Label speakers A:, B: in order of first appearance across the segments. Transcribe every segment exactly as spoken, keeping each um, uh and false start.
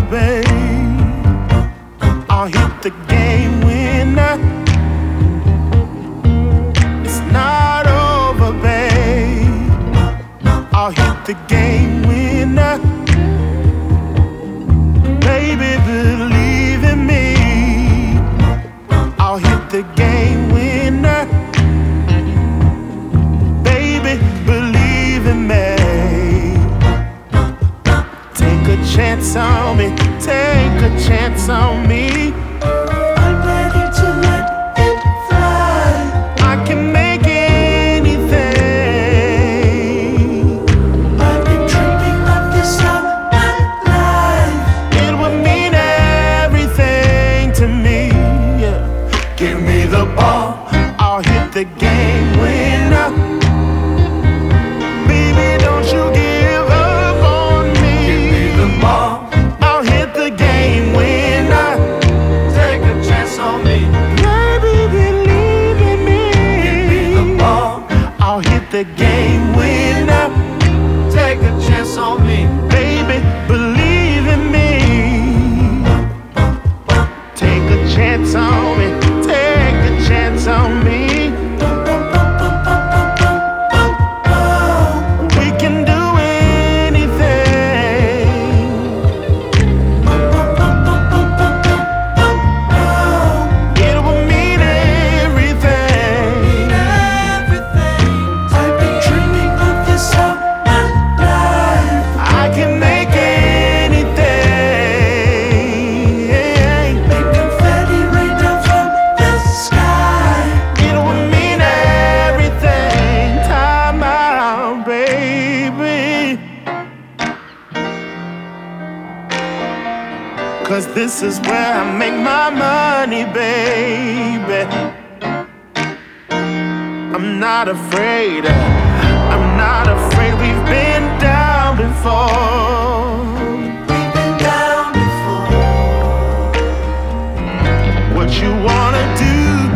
A: babe. I'll hit the game winner. It's not over, babe. I'll hit the game winner. Baby, believe in me. I'll hit the game winner. Baby, believe in me. Take a chance on me. Take a chance on me.
B: I'm ready to let it fly.
A: I can make anything.
B: I've been dreaming of this all my life.
A: It would mean everything to me. Yeah. Give me the ball. I'll hit the game winner. Baby, don't you give up on me.
B: Give me the ball.
A: I'll hit the game winner.
B: Take a chance on me.
A: Baby, believe in me.
B: Give me the ball.
A: I'll hit the game winner.
B: Take a chance on me.
A: Baby, believe in me. Take a chance on me. Take a chance on me. We can do anything. It will mean everything.
B: Everything. I've been dreaming of this all my life.
A: I can make anything.
B: Make confetti rain down from the sky.
A: It will mean everything. Time out, baby. 'Cause this is where I make my money, baby. I'm not afraid. I'm not afraid. We've been down before.
B: We've been down before.
A: What you wanna do?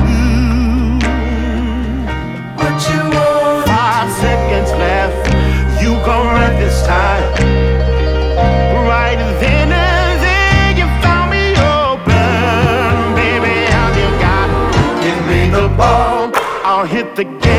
B: What you want?
A: Five seconds left. You gon' run this time. Right then and there, you found me open. Baby, all you got, give me the ball. I'll hit the game.